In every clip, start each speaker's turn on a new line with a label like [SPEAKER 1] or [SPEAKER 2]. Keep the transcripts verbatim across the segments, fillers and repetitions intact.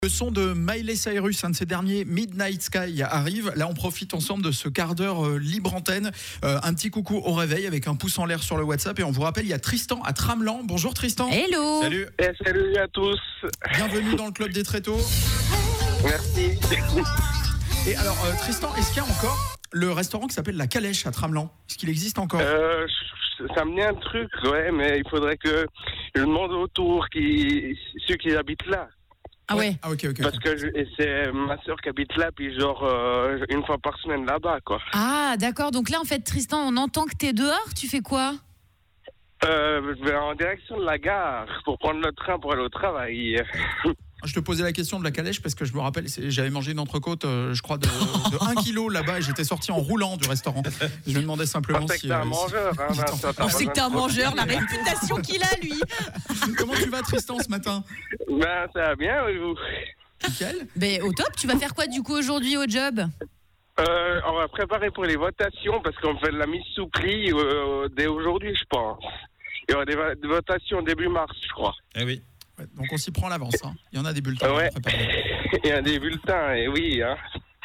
[SPEAKER 1] Le son de Miley Cyrus, un de ces derniers, Midnight Sky, arrive. Là, on profite ensemble de ce quart d'heure euh, libre antenne. Euh, un petit coucou au réveil avec un pouce en l'air sur le WhatsApp. Et on vous rappelle, il y a Tristan à Tramelan. Bonjour Tristan.
[SPEAKER 2] Hello.
[SPEAKER 1] Salut.
[SPEAKER 3] Et salut à tous.
[SPEAKER 1] Bienvenue dans le club des tréteaux.
[SPEAKER 3] Merci.
[SPEAKER 1] Et alors, euh, Tristan, est-ce qu'il y a encore le restaurant qui s'appelle La Calèche à Tramelan? Est-ce qu'il existe encore?
[SPEAKER 3] Euh, ça me dit un truc, ouais, mais il faudrait que je demande autour qui, ceux qui habitent là.
[SPEAKER 2] Ah ouais.
[SPEAKER 1] Ah ok, ok.
[SPEAKER 3] Parce que je, et c'est ma soeur qui habite là, puis genre euh, une fois par semaine là-bas, quoi.
[SPEAKER 2] Ah d'accord, donc là en fait Tristan, on entend que t'es dehors, tu fais quoi?
[SPEAKER 3] Euh, je vais en direction de la gare pour prendre le train pour aller au travail.
[SPEAKER 1] Je te posais la question de la calèche parce que je me rappelle, c'est- j'avais mangé une entrecôte, euh, je crois, de, de un kilo là-bas et j'étais sorti en roulant du restaurant. Je me demandais simplement
[SPEAKER 3] On sait
[SPEAKER 1] si...
[SPEAKER 3] que t'es un
[SPEAKER 1] euh, si-
[SPEAKER 3] mangeur, hein, Vincent, t'as
[SPEAKER 2] On sait que t'es un
[SPEAKER 3] besoin de-
[SPEAKER 2] mangeur, la réputation qu'il a lui.
[SPEAKER 1] Comment tu vas Tristan ce matin?
[SPEAKER 3] Ben, ça va bien, oui, vous.
[SPEAKER 1] Nickel.
[SPEAKER 2] Ben au top, tu vas faire quoi du coup aujourd'hui au job?
[SPEAKER 3] Euh, on va préparer pour les votations parce qu'on fait de la mise sous pli euh, dès aujourd'hui, je pense. Il y aura des, va- des votations début mars, je crois.
[SPEAKER 4] Eh oui.
[SPEAKER 1] Ouais, donc on s'y prend à l'avance. Hein. Il y en a des bulletins.
[SPEAKER 3] Ouais.
[SPEAKER 1] à préparer.
[SPEAKER 3] Il y a des bulletins, et oui. Hein.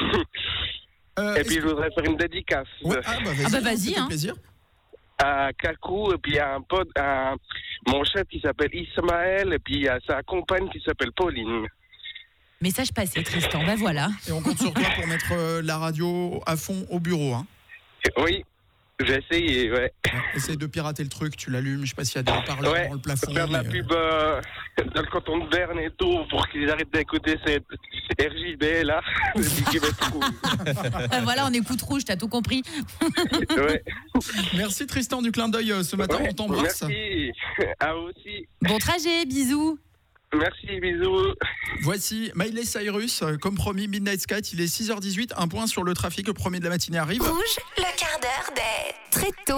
[SPEAKER 1] Euh,
[SPEAKER 3] Et
[SPEAKER 1] est-ce
[SPEAKER 3] puis je
[SPEAKER 1] que-
[SPEAKER 3] voudrais faire une dédicace
[SPEAKER 1] Ouais, ah bah vas-y,
[SPEAKER 2] Ah bah
[SPEAKER 1] hein,
[SPEAKER 2] vas-y,
[SPEAKER 1] ça fait
[SPEAKER 2] hein.
[SPEAKER 1] plaisir.
[SPEAKER 3] à Kakou, et puis il y a un pote, un, mon chef qui s'appelle Ismaël, et puis il y a sa compagne qui s'appelle Pauline.
[SPEAKER 2] Message passé Tristan, ben voilà.
[SPEAKER 1] Et on compte sur toi pour mettre euh, la radio à fond au bureau. Hein.
[SPEAKER 3] Oui, j'ai essayé, ouais.
[SPEAKER 1] Ouais, essaye de pirater le truc, tu l'allumes, je sais pas s'il y a des haut-parleurs
[SPEAKER 3] Ouais,
[SPEAKER 1] dans le plafond.
[SPEAKER 3] faire de la
[SPEAKER 1] mais, euh,
[SPEAKER 3] pub euh, dans le canton de Berne et tout, pour qu'ils arrêtent d'écouter cette R J B là, qui va être cool.
[SPEAKER 2] Ben voilà, on écoute rouge, t'as tout compris.
[SPEAKER 3] Ouais.
[SPEAKER 1] Merci Tristan du clin d'œil euh, ce matin,
[SPEAKER 3] Ouais,
[SPEAKER 1] on t'embrasse.
[SPEAKER 3] Merci, à vous aussi.
[SPEAKER 2] Bon trajet, bisous.
[SPEAKER 3] Merci, bisous.
[SPEAKER 1] Voici Miley Cyrus, euh, comme promis, Midnight Sky, il est six heures dix-huit, un point sur le trafic, le premier de la matinée arrive.
[SPEAKER 5] Rouge, le quart d'heure des très tôt.